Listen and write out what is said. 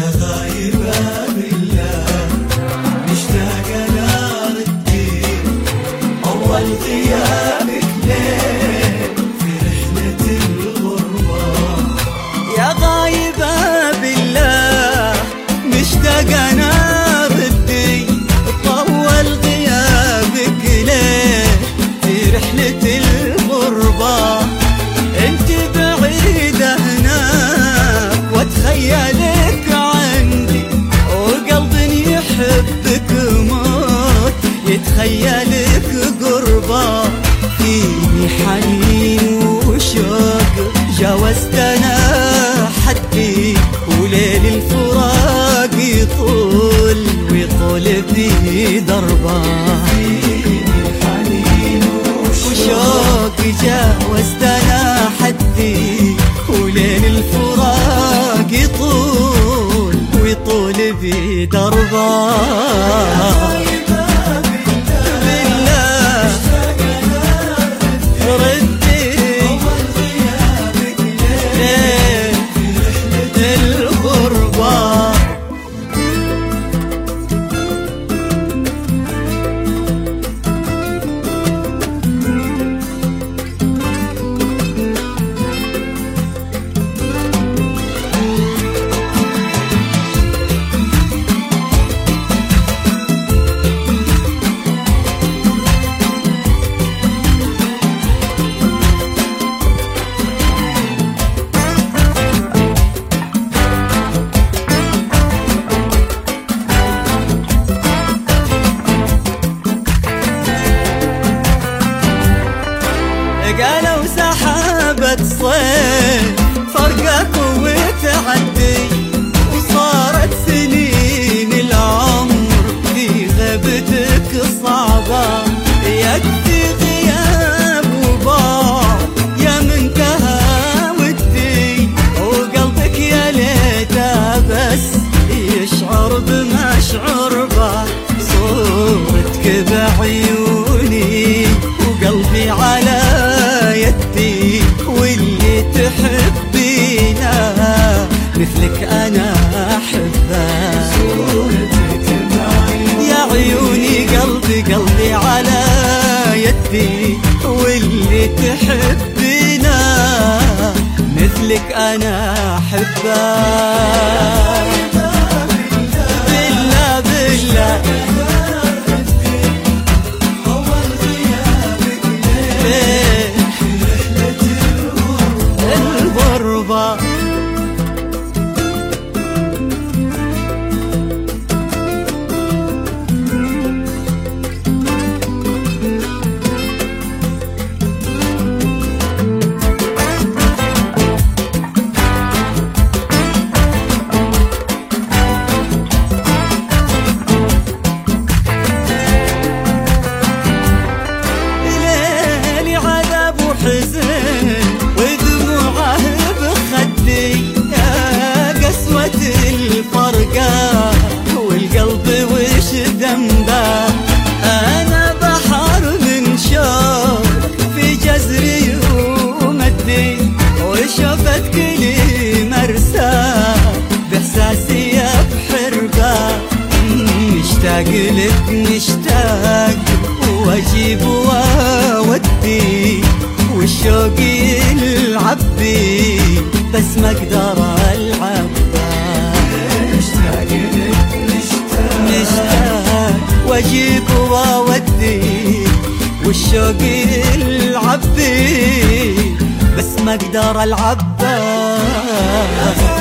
يا غايبة بالله مشتاق نار الدين أول غيابك ليه في رحلة الغربة. يا غايبة بالله مشتاق نار الدين طول غيابك ليه في رحلة الغربة. انت بعيدة هناك واتخيلك عندي وقلبي يحبك موت يتخيلك قربة. فيني حنين وشوق جاوزت انا حدي وليل الفراق يطول ويطول بي دربه. فيني حنين وشوق جاوزت انا حدي وليل الفراق يطول ويطول بي دربه. قالوا سحابة صيف فرقك وتعدي وصارت سنين العمر في غيبتك صعبة. يكفي غياب وبعد يا منتهى ودي وقلبك يا ليته بس يشعر بما اشعر به. صورتك بعيوني وقلبي على يدي واللي تحبينا مثلك انا احبه. صورتك بعيوني يا عيوني قلبي على يدي واللي تحبينا مثلك انا احبه. بالله بالله الغربة. ليلي عذاب وحزن ودموعه بخدي يا قسوة الفرقة والقلب وش ذنبه. أنا بحر من شوق في جزري ومدي وشفتك لي مرسى بإحساسي يا بحربة. مشتاق لك مشتاق واجيب واودي والشوق يلعب بي بس ما اقدر العب. مشتاق لك مشتاق واجيب واودي والشوق يلعب بي بس ما اقدر العب.